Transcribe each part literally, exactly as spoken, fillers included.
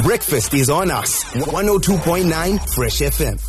Breakfast is on us. one oh two point nine Fresh F M.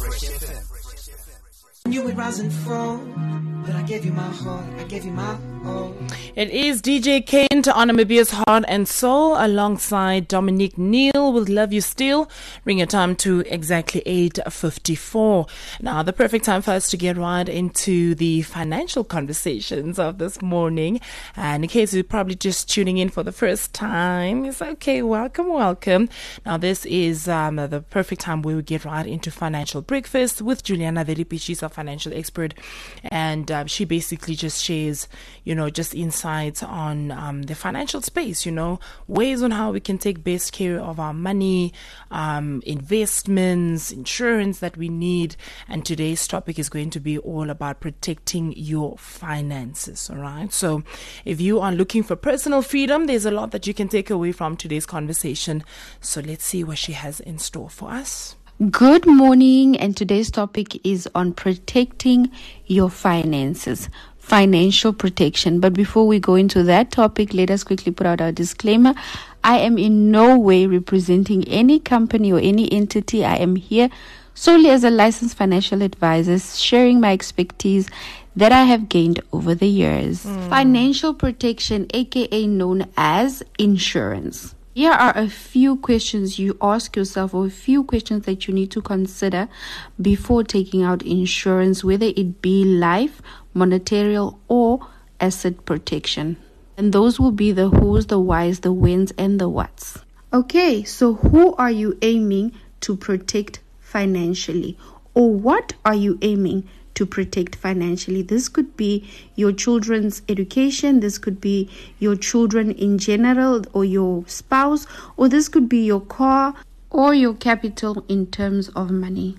You would rise and fall, but I gave you my heart, I gave you my all. It is D J Kane to honor Mabia's Heart and Soul alongside Dominique Neal with Love You Still. Bring your time to exactly eight fifty-four. Now, the perfect time for us to get right into the financial conversations of this morning. And in case you're probably just tuning in for the first time, it's okay. Welcome, welcome. Now, this is um, the perfect time where we get right into financial breakfast with Juliana Veripi. She's a financial expert, and uh, she basically just shares, you know, just insights on um, the financial space, you know, ways on how we can take best care of our money, um, investments, insurance that we need. And today's topic is going to be all about protecting your finances. All right. So if you are looking for personal freedom, there's a lot that you can take away from today's conversation. So let's see what she has in store for us. Good morning, and today's topic is on protecting your finances, financial protection. But before we go into that topic, let us quickly put out our disclaimer. I am in no way representing any company or any entity. I am here solely as a licensed financial advisor, sharing my expertise that I have gained over the years. Mm. Financial protection, aka known as insurance. Here are a few questions you ask yourself, or a few questions that you need to consider before taking out insurance, whether it be life, monetary, or asset protection. And those will be the who's, the why's, the when's, and the what's. Okay, so who are you aiming to protect financially? Or what are you aiming to protect financially? This could be your children's education, this could be your children in general, or your spouse, or this could be your car or your capital in terms of money.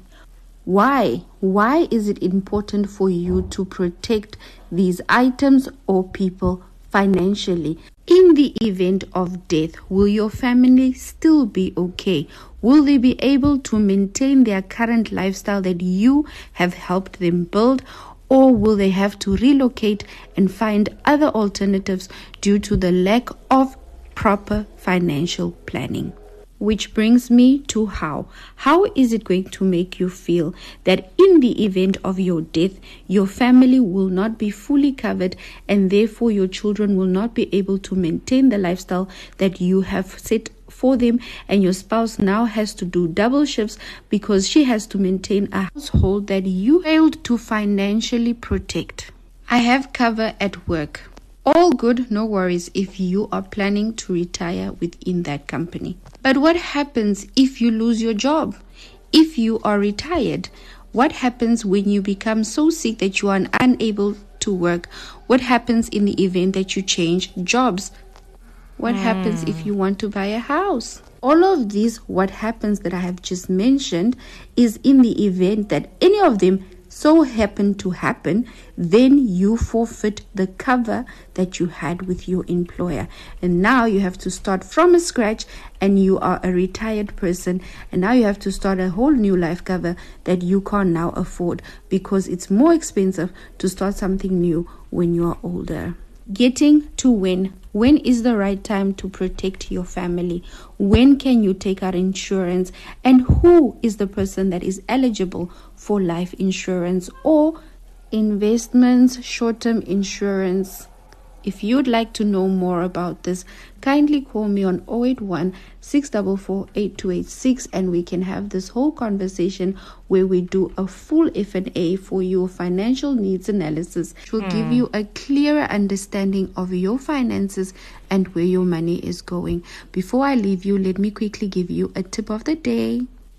Why? Why is it important for you to protect these items or people financially? In the event of death, will your family still be okay? Will they be able to maintain their current lifestyle that you have helped them build? Or will they have to relocate and find other alternatives due to the lack of proper financial planning? Which brings me to how. How is it going to make you feel that in the event of your death, your family will not be fully covered, and therefore your children will not be able to maintain the lifestyle that you have set for them, and your spouse now has to do double shifts because she has to maintain a household that you failed to financially protect? I have cover at work. All good, no worries if you are planning to retire within that company. But what happens if you lose your job? If you are retired, what happens when you become so sick that you are unable to work? What happens in the event that you change jobs? What mm. happens if you want to buy a house? All of these, what happens that I have just mentioned, is in the event that any of them so happen to happen, then you forfeit the cover that you had with your employer. And now you have to start from scratch, and you are a retired person, and now you have to start a whole new life cover that you can't now afford because it's more expensive to start something new when you are older. Getting to when. When is the right time to protect your family? When can you take out insurance? And who is the person that is eligible for life insurance or investments, short-term insurance? If you'd like to know more about this, kindly call me on zero eight one, six four four, eight two eight six, and we can have this whole conversation where we do a full F and A for your financial needs analysis, which will mm. give you a clearer understanding of your finances and where your money is going. Before I leave you, let me quickly give you a tip of the day.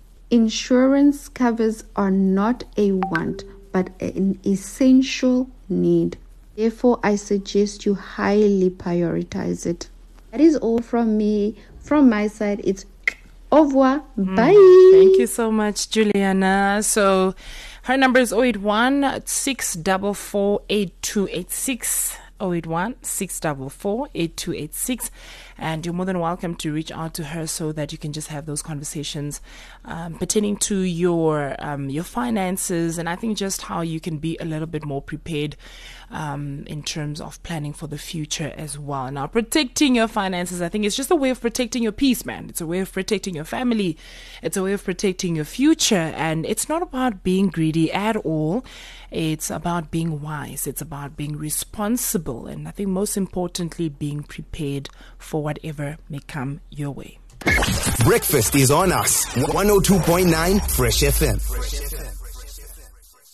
Insurance covers are not a want, but an essential need. Therefore, I suggest you highly prioritize it. That is all from me. From my side, it's au revoir. Bye. Mm, thank you so much, Juliana. So her number is zero eight one, six four four, eight two eight six. zero eight one, six four four, eight two eight six. And you're more than welcome to reach out to her so that you can just have those conversations um, pertaining to your um, your finances, and I think just how you can be a little bit more prepared um, in terms of planning for the future as well. Now, protecting your finances, I think it's just a way of protecting your peace, man. It's a way of protecting your family. It's a way of protecting your future. And it's not about being greedy at all. It's about being wise. It's about being responsible. And I think most importantly, being prepared for whatever may come your way. Breakfast is on us. one oh two point nine Fresh F M.